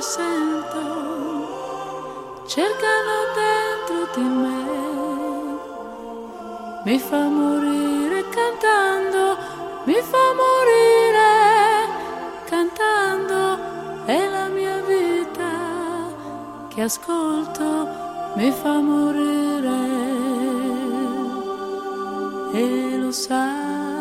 sento cercano dentro di me, mi fa morire cantando, mi fa morire cantando, è la mia vita che ascolto, mi fa morire e lo sai.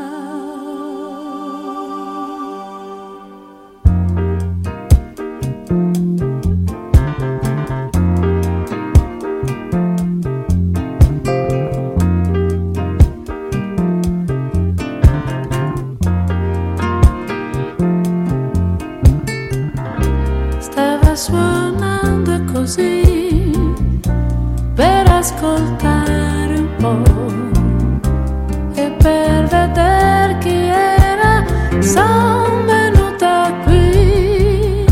Stava suonando così per ascoltare un po' e per vedere chi era, son venuta qui.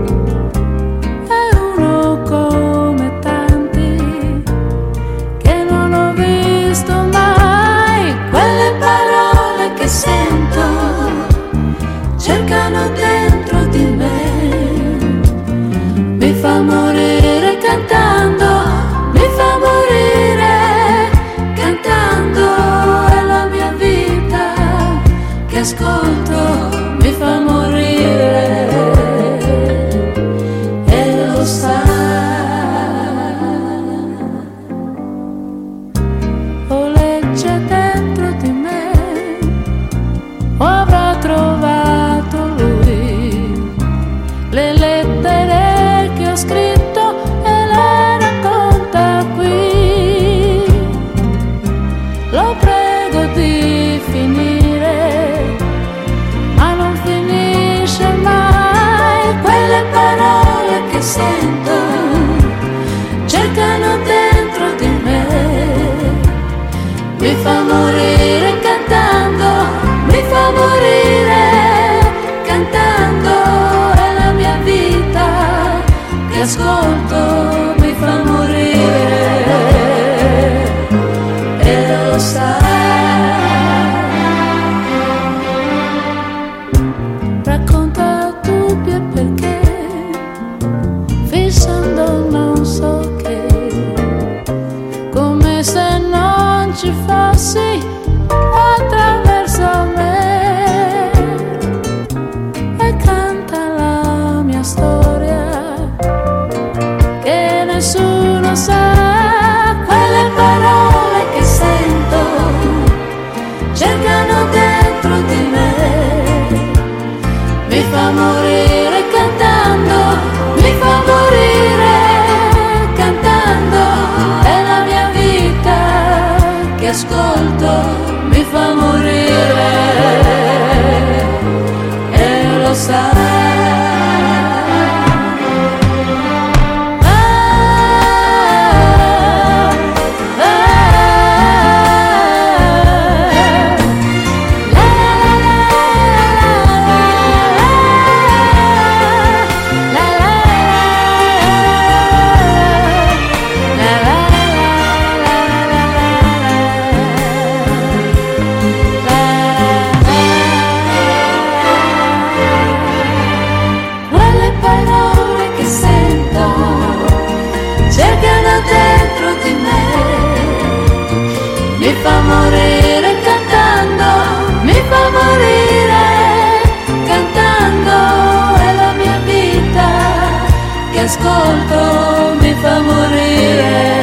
È uno come tanti che non ho visto mai. Quelle parole che sento cercano dentro di me, mi fa morire cantando, mi fa morire cantando, è la mia vita che ascolto, mi fa morire e lo sai. O legge dentro di me, o avrà trovato lui le lettere che ho scritto e le racconta qui. Lo prego di finire, ma non finisce mai. Quelle parole che sento cercano dentro di me, mi fa morire cantando, mi fa morire cantando, è la mia vita che ascolto, mi fa morire e lo sai. Racconta dubbi e perché, fissando non so che, come se non ci fossi attraverso me, e canta la mia storia che nessuno sa. Quelle parole che sento cercano dentro di me, mi fa morire cantando, mi fa morire cantando, è la mia vita che ascolto, mi fa morire e lo sai. Dentro di me, mi fa morire cantando, mi fa morire cantando, è la mia vita che ascolto, mi fa morire